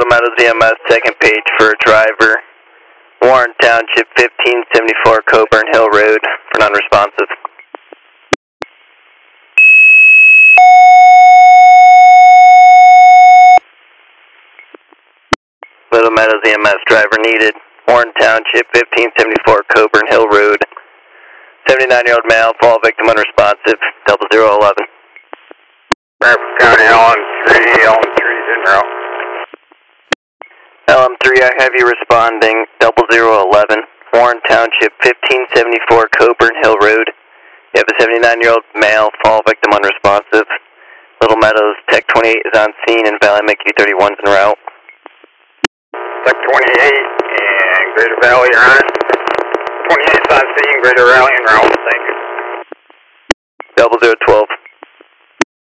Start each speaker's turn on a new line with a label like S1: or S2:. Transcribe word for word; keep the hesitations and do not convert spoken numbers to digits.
S1: Meadows E M S, second page for a driver. Warren Township, fifteen seventy-four Coburn Hill Road, for non-responsive. Little Meadows E M S, driver needed. Warren Township, fifteen seventy-four Coburn Hill Road. seventy-nine-year-old male, fall victim unresponsive, double zero eleven.
S2: Bradford County, L M three, L M three is en route.
S1: L M three, I have you responding, double zero eleven, Warren Township, fifteen seventy-four Coburn Hill Road. You have a seventy-nine-year-old male, fall victim unresponsive. Little Meadows, Tech twenty-eight is on scene, and Valley M Q thirty-one is en route.
S2: Tech twenty-eight and Greater Valley are on. twenty-eight is on scene, Greater Valley en route, thank you.
S1: double zero twelve.